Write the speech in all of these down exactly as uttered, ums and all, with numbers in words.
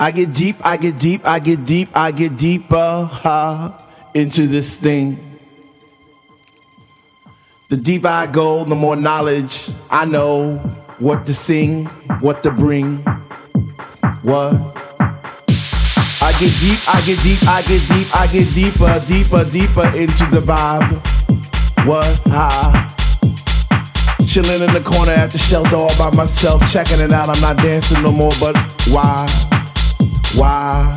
I get deep, I get deep, I get deep, I get deeper ha, into this thing. The deeper I go, the more knowledge I know what to sing, what to bring. What? I get deep, I get deep, I get deep, I get deeper, deeper, deeper into the vibe. What? Ha. Chilling in the corner at the shelter all by myself, checking it out. I'm not dancing no more, but why? Why?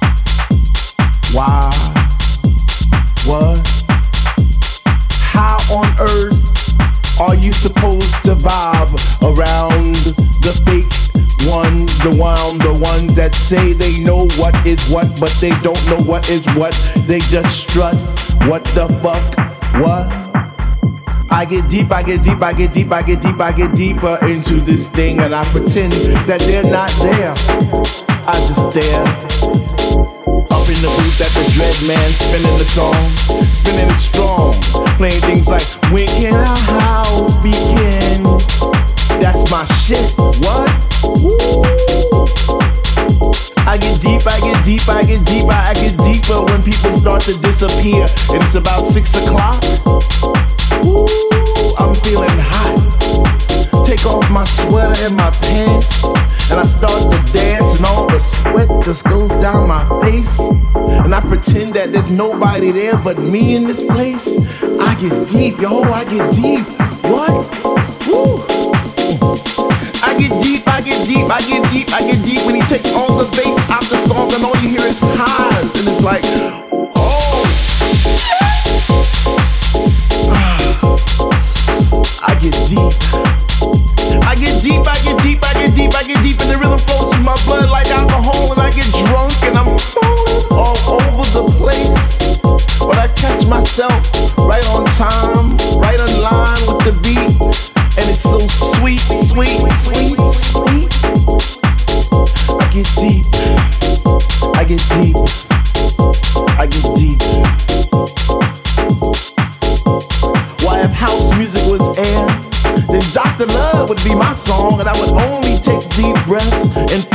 Why? What? How on earth are you supposed to vibe around the fake ones, the one, the ones that say they know what is what, but they don't know what is what? They just strut. What the fuck? What? I get deep, I get deep, I get deep, I get deep, I get deeper into this thing, and I pretend that they're not there. I just stare. Up in the booth at the Dread Man, spinning the song, spinning it strong, playing things like when can our house begin? That's my shit. What? Woo. I get deep, I get deep, I get deeper, I get deeper when people start to disappear, and it's about six o'clock. Ooh, I'm feeling hot. Take off my sweater and my pants, and I start to dance, and all the sweat just goes down my face. And I pretend that there's nobody there but me in this place. I get deep, yo, I get deep. What? Woo. I get deep, I get deep, I get deep, I get deep when he takes all the bass out the song, and all you hear is highs, and it's like, oh shit. I get deep. I get deep, I get deep, I get deep, I get deep, and the rhythm flows through my blood like alcohol, and I get drunk and I'm falling all over the place. But I catch myself right on time, right on line with the beat, and it's so sweet, sweet, sweet, sweet. I get deep, I get deep, I get deep. Why, if house music was air, then Doctor Love would be my song, and I would only take deep breaths and